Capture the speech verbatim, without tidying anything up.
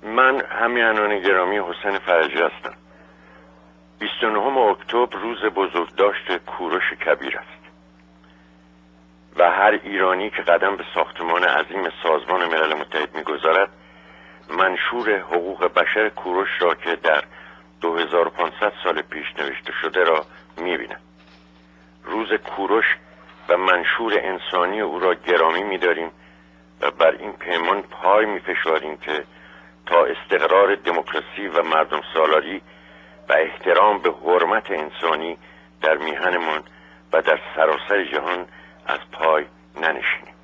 من همیهنان گرامی حسین فرجی هستم. بیست و نهم اکتبر روز بزرگداشت کوروش کبیر است و هر ایرانی که قدم به ساختمان عظیم سازمان ملل متحد میگذارد منشور حقوق بشر کوروش را که در دو هزار و پانصد سال پیش نوشته شده را می‌بیند. روز کوروش و منشور انسانی او را گرامی می‌داریم و بر این پیمان پای می‌فشاریم که تا استقرار دموکراسی و مردم سالاری و احترام به حرمت انسانی در میهنمان و در سراسر جهان از پای ننشینیم.